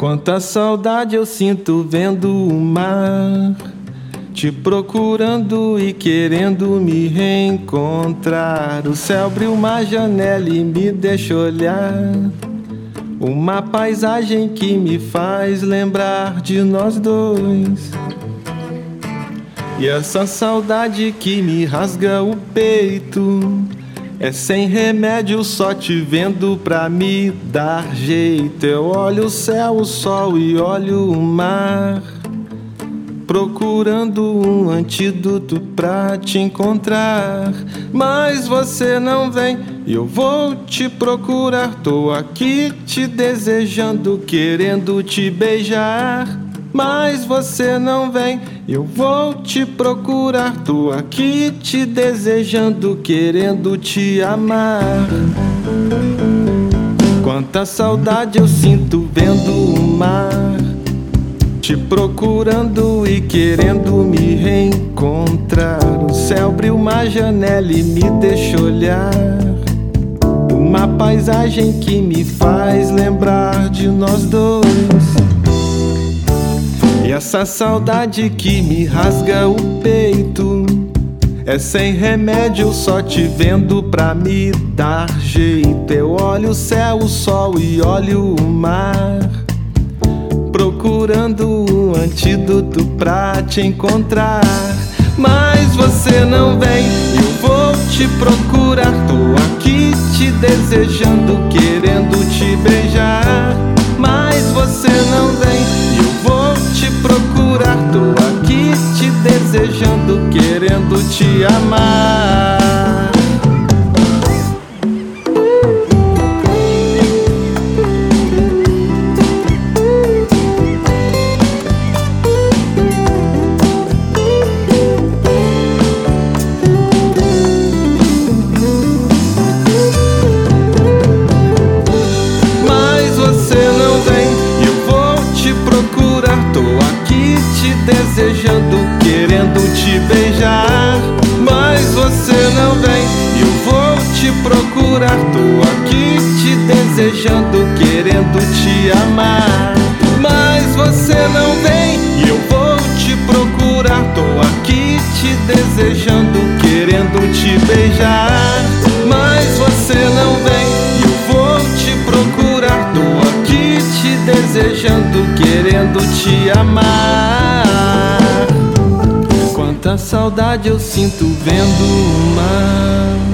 Quanta saudade eu sinto vendo o mar, te procurando e querendo me reencontrar. O céu abriu uma janela e me deixa olhar uma paisagem que me faz lembrar de nós dois. E essa saudade que me rasga o peito é sem remédio, só te vendo pra me dar jeito. Eu olho o céu, o sol e olho o mar, procurando um antídoto pra te encontrar. Mas você não vem e eu vou te procurar. Tô aqui te desejando, querendo te beijar. Mas você não vem, eu vou te procurar. Tô aqui te desejando, querendo te amar. Quanta saudade eu sinto vendo o mar, te procurando e querendo me reencontrar. O céu abriu uma janela e me deixa olhar uma paisagem que me faz lembrar de nós dois. E essa saudade que me rasga o peito é sem remédio, só te vendo pra me dar jeito. Eu olho o céu, o sol e olho o mar, procurando um antídoto pra te encontrar. Mas você não vem, eu vou te procurar. Tô aqui te desejando, querendo te beijar. Mas você não vem, eu vou te procurar. Tô aqui te desejando, querendo te amar. Desejando, querendo te beijar. Mas você não vem, eu vou te procurar. Tô aqui te desejando, querendo te amar. Mas você não vem, eu vou te procurar. Tô aqui te desejando, querendo te beijar. Mas você não vem, eu vou te procurar. Tô aqui te desejando, querendo te amar. Quanta saudade eu sinto vendo o mar.